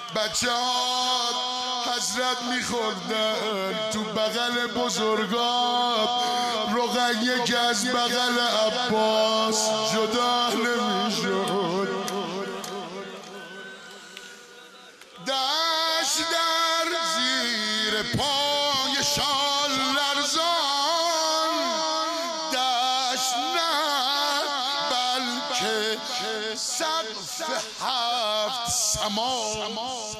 بچه ها حسرت میخوردن تو بغل بزرگات، روغن یکی از بغل عباس جدا نمیشد. دشت در زیر پایشان لرزان، دشت نه بلکه سقف 7 سما،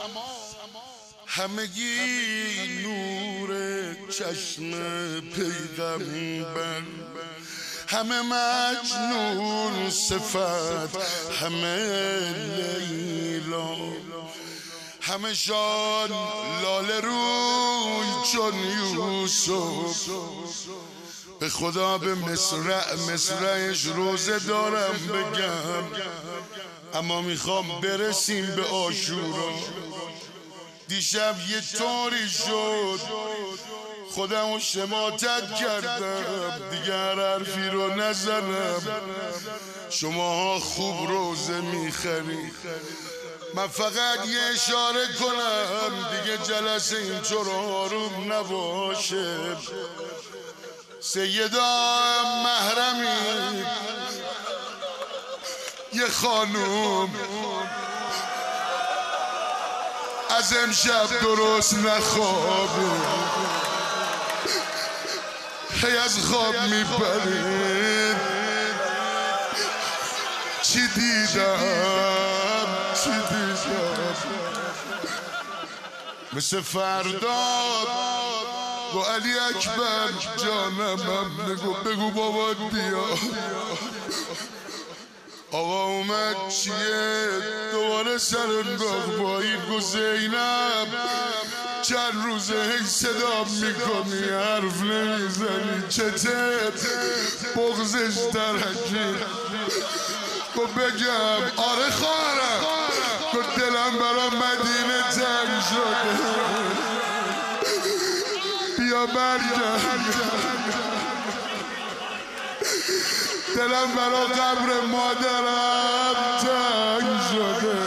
همگی نور چشم پیغمبر، همه مجنون صفت، همه لیلا، همه شان لاله روی چون یوسف. به خدا به مصرعش روزه دارم بگم، اما میخوام برسیم به عاشورا. دیشب یه طوری شد خودمو شماتت کردم، دیگر حرفی رو نزنم. شماها خوب روزه میخرید، من فقط یه اشاره کنم دیگه جلسه اینطور آروم نباشه. سیدا محرمی یه خانوم از امشب درست نخوابه، هی از خواب میپرید. چی دیدم مثل فرداد با علی اکبر جانم بگو بابا بیا. آقا اومد چیه دوباره سر انداخت با این گو زینب چند روزه هی صدا میکنی حرف نمیزنی، چته بغزش درکی. گو بگم آره خواهرم، گو دلم برا مدینه تنگ شده، بیا برگرد. دلم برا قبر مادرم تنگ شده.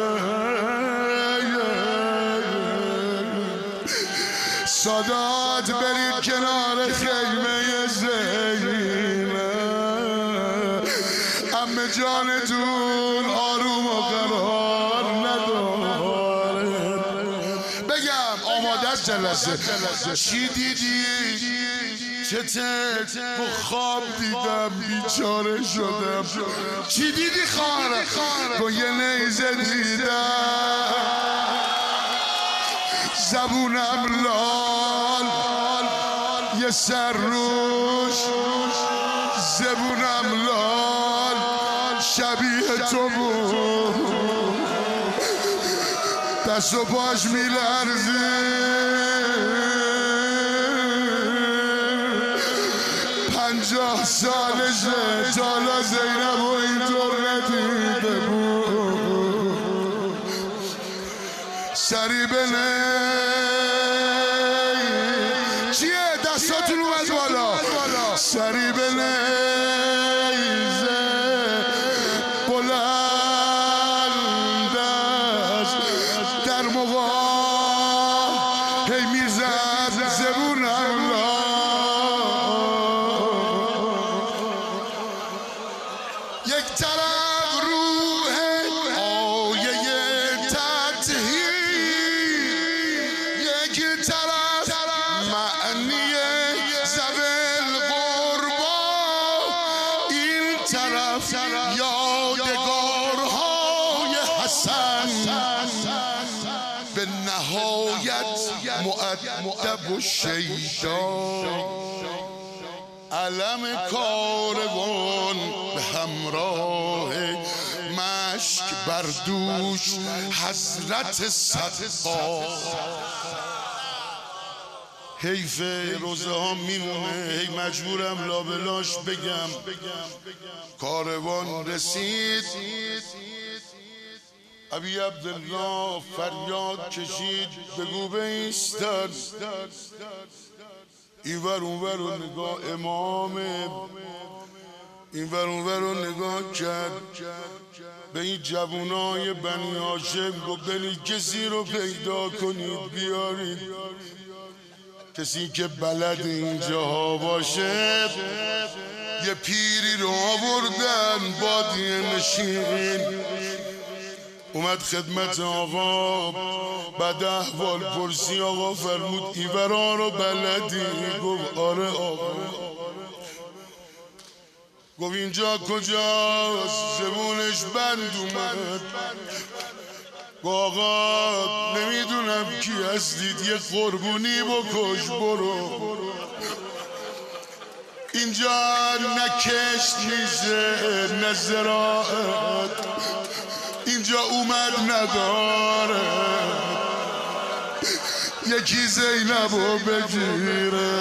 سادات برید کنار خیمه زینب، عمه جانتون آروم و قرار نداره. بگم آماده است جلسه. چی دیدی؟ چته؟ خواب دیدم بیچاره شدم. چی دیدی خواهرم؟ با یه نیزه دیدم زبونم لال، یه سر روش زبونم لال شبیه تو بود، دست و پاش میلرزید. 50 سالشه تالا زینب و اینطور ندیده بود. سری بنه چیه؟ دستاتون اومد بالا. سری بنه بلند است در مقام هی میزد زبونم لا. یک طرف روح آیه تطهیر، یک طرف معنی ذوی القربا، این طرف یادگارهای حسن، به نهایت مؤدب و شیدا. علم کاروان به همراه مشک بر دوش حضرت صدها. حیف روزه ها میمونه، هی مجبورم لابلاش بگم. کاروان رسید، ابی عبدالله فریاد کشید بگو بایستن. اینور اونور رو نگاه امامه، اینور اونور رو نگاه کرد. به این جوانای بنی هاشم گفت برید کسی رو پیدا کنید بیارید، کسی که بلد اینجاها باشه. یه پیری رو آوردن بادیه نشین، اومد خدمت آقا، بعد احوال پرسی آقا فرمود ایورا رو بلدی؟ گفت آره آقا. گفت اینجا کجاست؟ زبونش بند اومد. گفت آقا نمیدونم کی هستید، یه قربونی بکش برو. اینجا نه کشت میشه نه زراعت، اینجا اومد نداره یکی زینبو بگیره،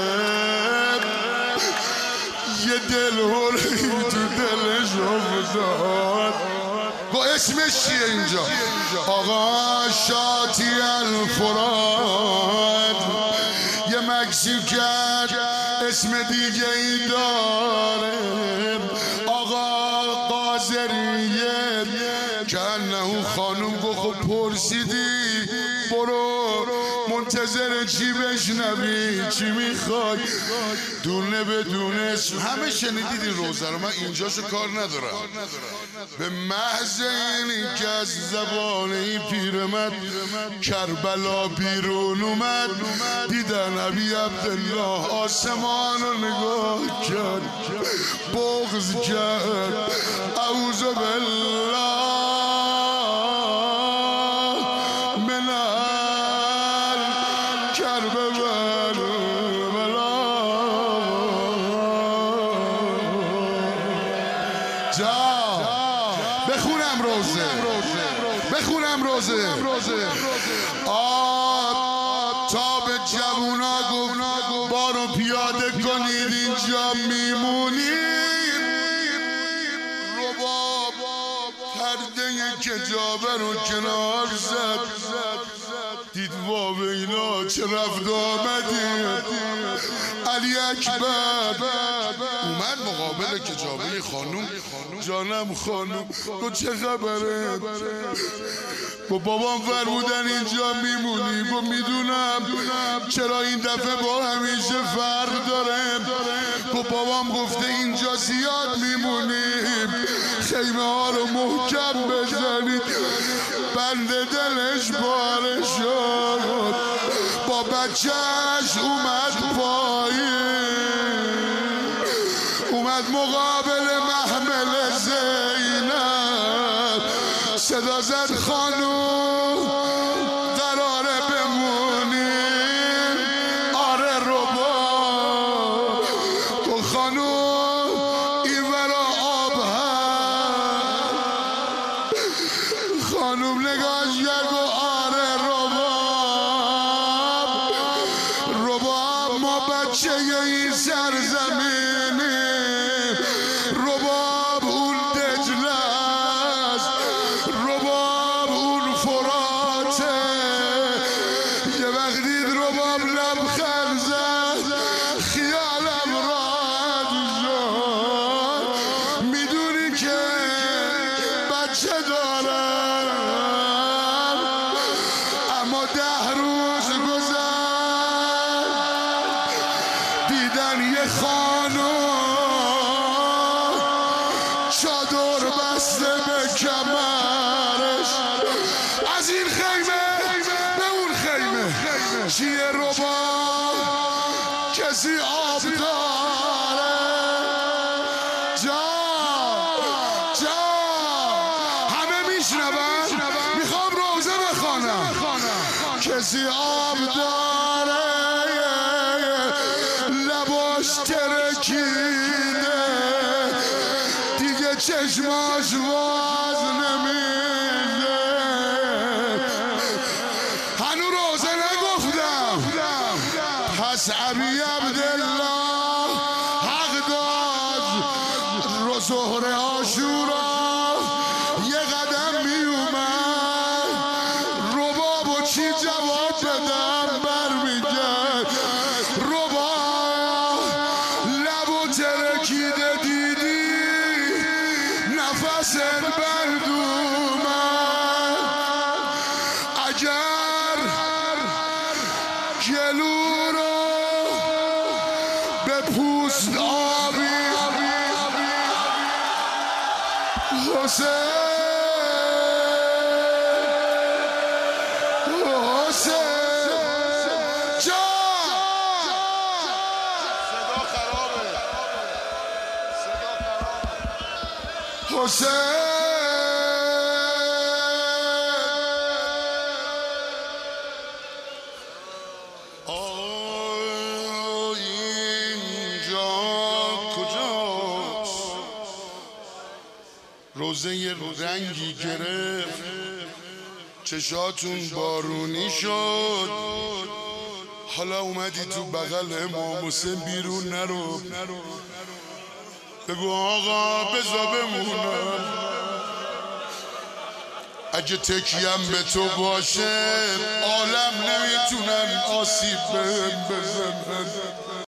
یه دل هولی تو دلش افتاد. گو اسمش چیه اینجا؟ آقا شاطی الفرات. یه مکسیکن اسم دیگه ای داره، آقا قاضریه. کنه خانوم گو خب پرسیدی برو، منتظر چی بشنوی؟ چی میخوای؟ دونه به دونه همه شنیدید این روزه رو، من اینجاشو کار ندارم. به محض اینی که از زبان این پیرمرد کربلا بیرون اومد، دیدن ابی عبدالله آسمان رو نگاه کرد، بغض کرد. اعوذ بالله من الکرب والبلا. بخونم روزه، بخونم روزه. تا به جوونا گفت بارو پیاده کنید اینجا میمونید. رباب پرده کجابه رو کنار زد، دید وابینا چه رفت آمدید. علی اکبر اومد مقابل کجابه خانوم. جانم خانوم. گفت چه خبره؟ گفت بابام فرمودن اینجا میمونی. گفت میدونم، چرا این دفعه با همیشه فرق داره؟ گفت بابام گفته اینجا زیاد میمونیم، خیمه ها رو محکم بزنید. بند دلش پاره شد، با بچهش اومد پایین، اومد مقابل محمل زینب. صدا زد خانوم قراره بمونیم؟ آره ربا. تو خانوم این ورا آب هست. خانوم نگاش کرد و آره رباب، ما بچه این سرزمینیم. رباب اون دجله است، رباب اون فراته. یه وقت دید رباب لبخند زد، خیالم راحت شد. میدونی که بچه دارم، اما 10 روز گذشت دیدن یه خانوم چادر بسته به کمرش. از این خیمه به اون خیمه چیه رباب؟ کسی آب داره؟ جا همه میشنون؟ میخوام روزه بخوانم. کسی آب داره؟ لباش ترکیده دیگه، چشماش باز نمیده. هنو روزه نگفتم. پس ابی عبدالله حق داد. ظهر عاشورا یه قدم می اومد، ربابو چی جواب بدم؟ برمیگرد رباب لبو ترکیده، دیدی نفست بردون. گلو رو به پوست آبی حسین حسین اینجا کجاست؟ روزه رنگی گرفت چشاتون بارونی شد حالا اومدی تو بغل امام حسین بیرون نرو بگو آقا بذار بمونم اگه تکیم به تو باشه عالم نمیتونن آسیب بهم بزنن